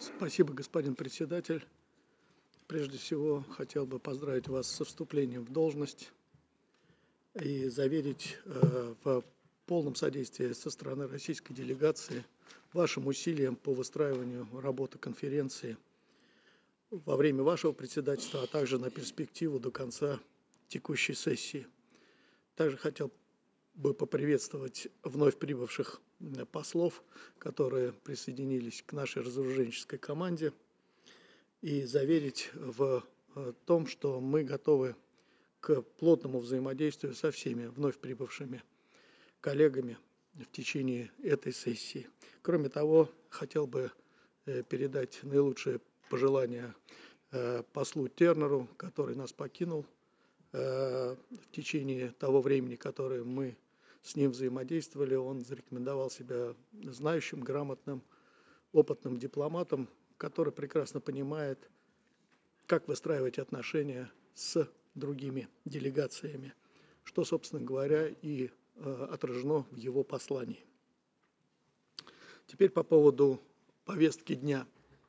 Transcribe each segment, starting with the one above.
Спасибо, господин председатель. Прежде всего, хотел бы поздравить вас со вступлением в должность и заверить в полном содействии со стороны российской делегации вашим усилиям по выстраиванию работы конференции во время вашего председательства, а также на перспективу до конца текущей сессии. Также хотел бы поприветствовать вновь прибывших послов, которые присоединились к нашей разоруженческой команде, и заверить в том, что мы готовы к плотному взаимодействию со всеми вновь прибывшими коллегами в течение этой сессии. Кроме того, хотел бы передать наилучшие пожелания послу Тернеру, который нас покинул в течение того времени, которое мы с ним взаимодействовали. Он зарекомендовал себя знающим, грамотным, опытным дипломатом, который прекрасно понимает, как выстраивать отношения с другими делегациями, что, собственно говоря, и отражено в его послании. Теперь по поводу повестки дня.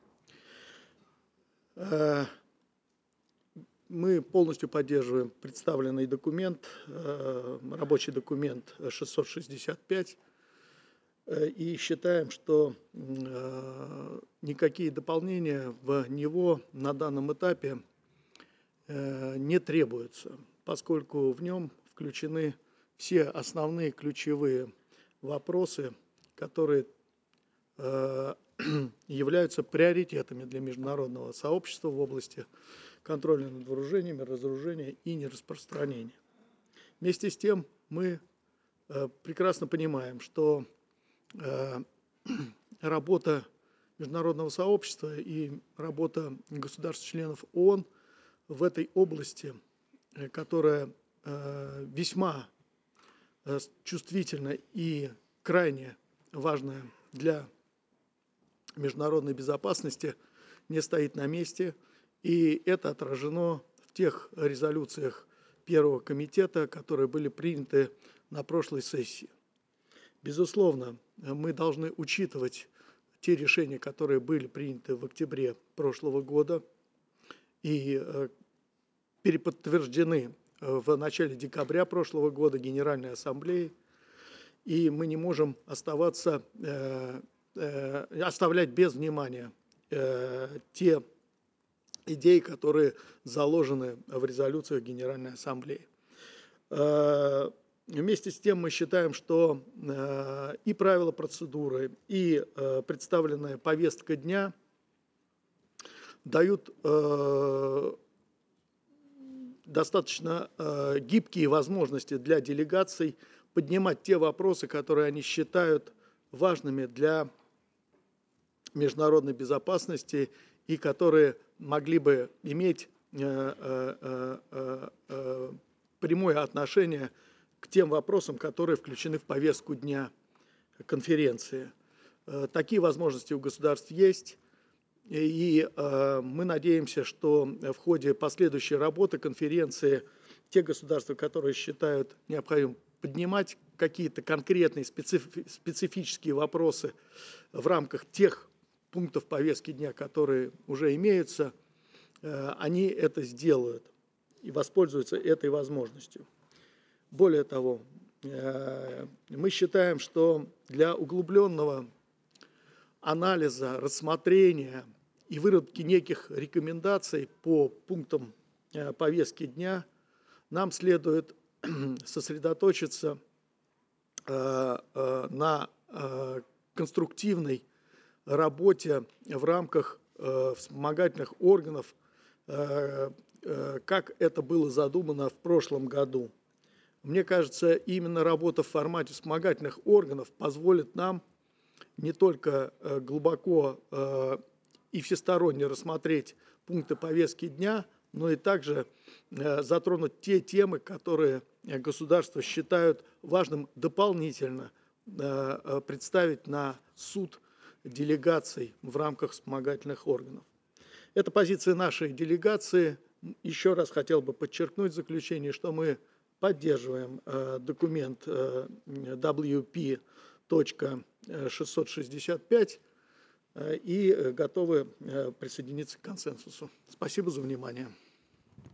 Мы полностью поддерживаем представленный документ, рабочий документ 665, и считаем, что никакие дополнения в него на данном этапе не требуются, поскольку в нем включены все основные ключевые вопросы, которые являются приоритетами для международного сообщества в области контроля над вооружениями, разоружения и нераспространения. Вместе с тем мы прекрасно понимаем, что работа международного сообщества и работа государств-членов ООН в этой области, которая весьма чувствительна и крайне важная для международной безопасности, не стоит на месте, и это отражено в тех резолюциях Первого комитета, которые были приняты на прошлой сессии. Безусловно, мы должны учитывать те решения, которые были приняты в октябре прошлого года и переподтверждены в начале декабря прошлого года Генеральной Ассамблеей, и мы не можем оставлять без внимания те идеи, которые заложены в резолюциях Генеральной Ассамблеи. Вместе с тем мы считаем, что и правила процедуры, и представленная повестка дня дают достаточно гибкие возможности для делегаций поднимать те вопросы, которые они считают важными для международной безопасности и которые могли бы иметь прямое отношение к тем вопросам, которые включены в повестку дня конференции. Такие возможности у государств есть, и мы надеемся, что в ходе последующей работы конференции те государства, которые считают необходимым поднимать какие-то конкретные специфические вопросы в рамках тех пунктов повестки дня, которые уже имеются, они это сделают и воспользуются этой возможностью. Более того, мы считаем, что для углубленного анализа, рассмотрения и выработки неких рекомендаций по пунктам повестки дня нам следует сосредоточиться на конструктивной работе в рамках вспомогательных органов, как это было задумано в прошлом году. Мне кажется, именно работа в формате вспомогательных органов позволит нам не только глубоко и всесторонне рассмотреть пункты повестки дня, но и также затронуть те темы, которые государства считают важным дополнительно представить на суд делегаций в рамках вспомогательных органов. Это позиция нашей делегации. Еще раз хотел бы подчеркнуть в заключение, что мы поддерживаем документ WP.665, и готовы присоединиться к консенсусу. Спасибо за внимание.